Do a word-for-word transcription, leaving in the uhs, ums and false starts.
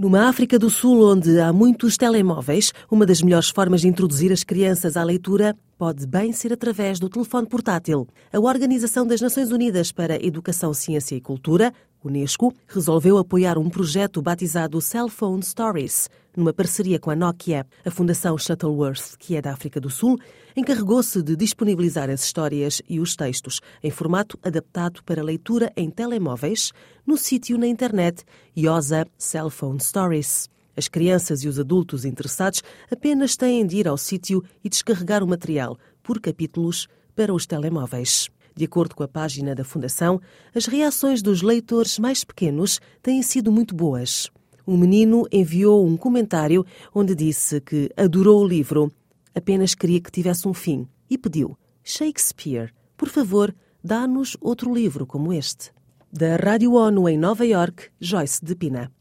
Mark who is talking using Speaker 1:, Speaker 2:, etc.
Speaker 1: Numa África do Sul onde há muitos telemóveis, uma das melhores formas de introduzir as crianças à leitura pode bem ser através do telefone portátil. A Organização das Nações Unidas para a Educação, Ciência e Cultura, Unesco, resolveu apoiar um projeto batizado Cell Phone Stories, numa parceria com a Nokia. A Fundação Shuttleworth, que é da África do Sul, encarregou-se de disponibilizar as histórias e os textos em formato adaptado para leitura em telemóveis no sítio na internet Yoza Cell Phone Stories. As crianças e os adultos interessados apenas têm de ir ao sítio e descarregar o material, por capítulos, para os telemóveis. De acordo com a página da Fundação, as reações dos leitores mais pequenos têm sido muito boas. Um menino enviou um comentário onde disse que adorou o livro, apenas queria que tivesse um fim e pediu: Shakespeare, por favor, dá-nos outro livro como este. Da Rádio ONU em Nova Iorque, Joyce de Pina.